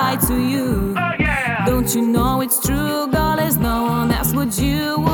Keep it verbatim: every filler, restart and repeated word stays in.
lie to you. Oh yeah. Don't you know it's true, girl? There's no one else but you.